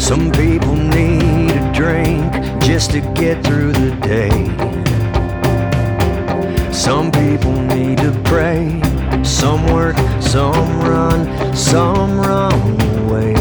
Some people need a drink just to get through the day. Some people need to pray. Some work, some run away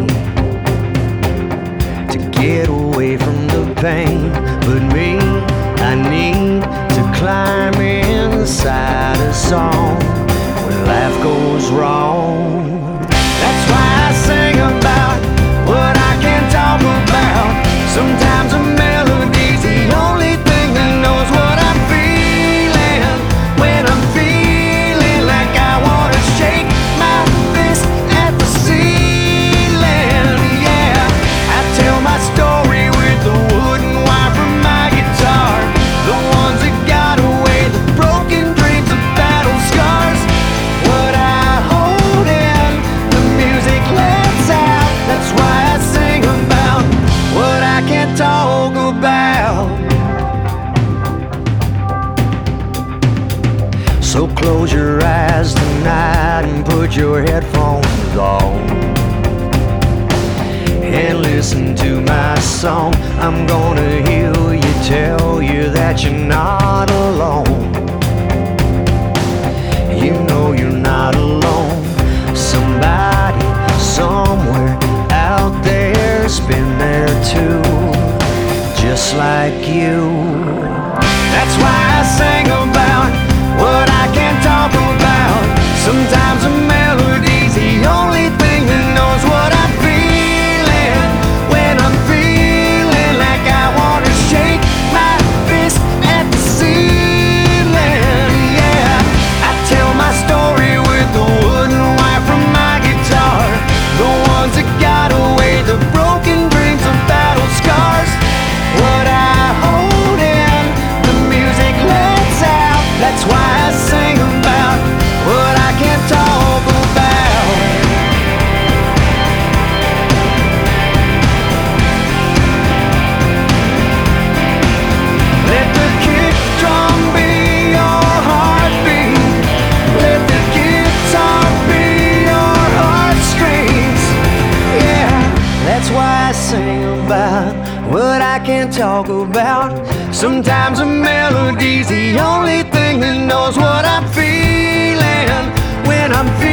to get away from the pain. But me, I need to climb inside a song when life goes wrong. That's why I sing about what I can't talk about. Sometimes a melody's the only thing that knows what I'm feeling. When I'm feeling like I wanna shake my fist at the ceiling. Yeah, I tell my story with the wooden wire from my guitar. The ones that got away, the broken dreams, the battle scars. What I hold in, the music lets out. That's why I sing about what I can't talk about. So close your eyes tonight and put your headphones on and listen to my song. I'm gonna hear you, tell you that you're not alone. You know you're not alone. Somebody somewhere out there's been there too, just like you. That's why I sing about what I can't talk about. Sometimes a melody's the only thing that knows what I'm feeling. When I'm feeling like I wanna shake my fist at the ceiling. Yeah, I tell my story with the wooden wire from my guitar. The ones that got away, the broken dreams, the battle scars. What I hold in, the music lets out. That's why I sing about what I can't talk about. Let the kick drum be your heartbeat. Let the guitar be your heartstrings. Yeah, that's why I sing about what I can't talk about. Sometimes a melody's the only thing that knows what I'm feeling. When I'm feeling